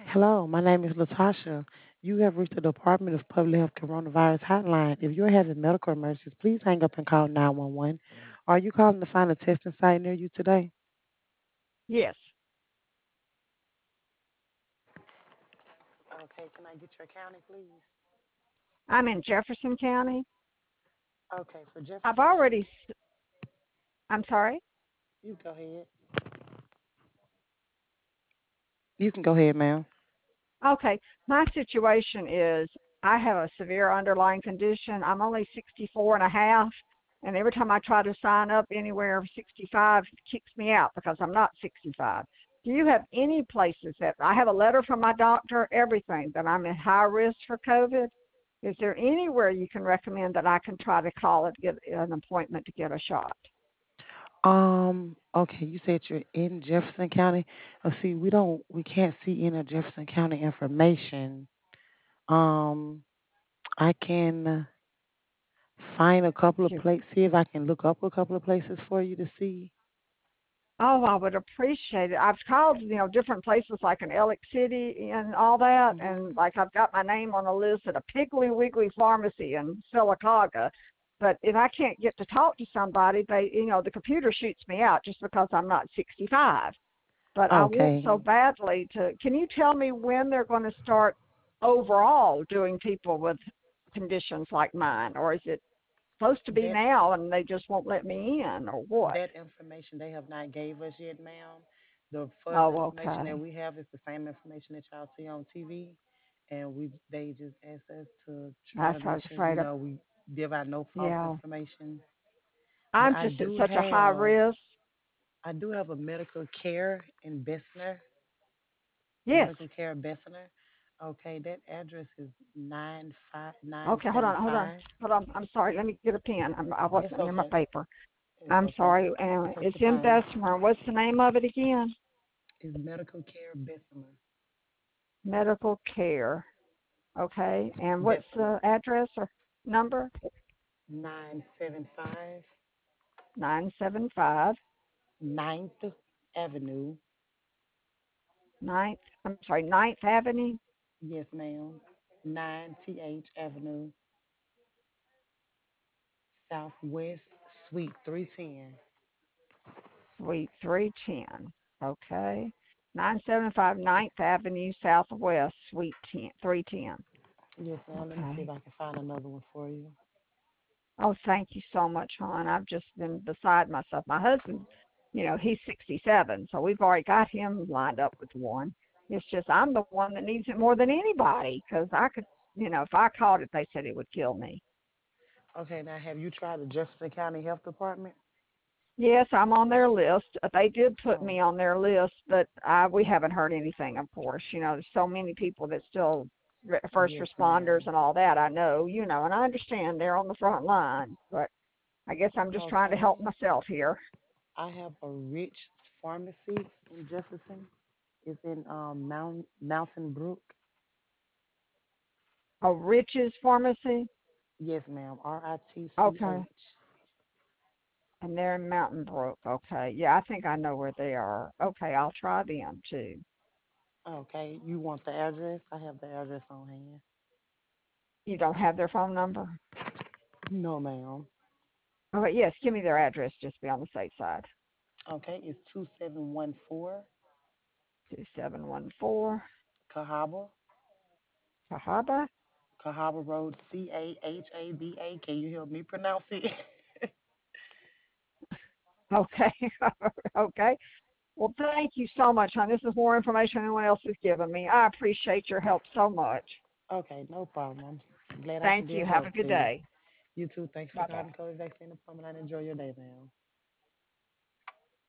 Hello, my name is Latasha. You have reached the Department of Public Health Coronavirus Hotline. If you're having medical emergencies, please hang up and call 911. Are you calling to find a testing site near you today? Yes, Okay, can I get your county, please? I'm in Jefferson County. Okay, for I've Jefferson already, County, I'm sorry. you go ahead. You can go ahead, ma'am. Okay, my situation is I have a severe underlying condition. I'm only 64 and a half, and every time I try to sign up anywhere over 65, it kicks me out because I'm not 65. Do you have any places that I have a letter from my doctor, everything that I'm at high risk for COVID? Is there anywhere you can recommend that I can try to call and get an appointment to get a shot? Okay, you said you're in Jefferson County. See, we can't see any Jefferson County information. Um, I can find a couple of places, see if I can look up a couple of places for you to see. Oh, I would appreciate it. I've called, different places like in Ellick City and all that, Hmm. and like I've got my name on a list at a Piggly Wiggly pharmacy in Sylacauga. But if I can't get to talk to somebody, the computer shoots me out just because I'm not 65. But I want so Okay. badly to. Can you tell me when they're going to start overall doing people with conditions like mine, or is it supposed to be That now and they just won't let me in, or what? that information they have not gave us yet, ma'am. The further Oh, information that okay. we have is the same information that y'all see on TV, and they just asked us to try to That's what I make was sure afraid of. we give out no false Yeah. information. But I'm just at such a high risk. I do have a medical care in Bessemer, Yes. medical care in Bessemer. Okay, that address is nine Okay, hold seven on, hold on, five. hold on. I'm sorry. Let me get a pen. I It's wasn't near my okay. paper. It's I'm okay. sorry. Take It's your in time. Bessemer. What's the name of it again? It's medical care Bessemer. Medical Care. Okay. And what's Bessemer. the address or number? 975 975 Ninth Avenue. Ninth. I'm sorry, Ninth Avenue, Yes, ma'am. 9th Avenue, Southwest, Suite 310. Suite 310. Okay. 975 Ninth Avenue Southwest, Suite 10, 310. Yes, ma'am. Let me see if Okay. I can find another one for you. Oh, thank you so much, hon. I've just been beside myself. My husband, he's 67, so we've already got him lined up with one. It's just I'm the one that needs it more than anybody because I could, if I caught it, they said it would kill me. Okay, now have you tried the Jefferson County Health Department? Yes, I'm on their list. They did put Oh, me on their list, but we haven't heard anything, of course. There's so many people that still first yes, responders ma'am. and all that. I know, and I understand they're on the front line, but I guess I'm just trying to help Okay. myself here. I have a Rich Pharmacy in Jefferson. It's in Mountain Brook. A Rich's Pharmacy. Yes, ma'am. Okay. RITCH. And they're in Mountain Brook. Okay. Yeah, I think I know where they are. Okay, I'll try them too. Okay, you want the address? I have the address on hand. You don't have their phone number? No, ma'am. Okay, yes, give me their address just to be on the safe side. Okay, it's 2714 2714 Cahaba, Cahaba. Cahaba Road, Cahaba. Can you help me pronounce it? Okay. Okay. Well, thank you so much, hon. This is more information than anyone else has given me. I appreciate your help so much. Okay, no problem. I'm glad I can Thank be of you. Have a help good to you. day. You too. Thanks for Bye bye. calling COVID vaccine appointment and enjoy your day, ma'am.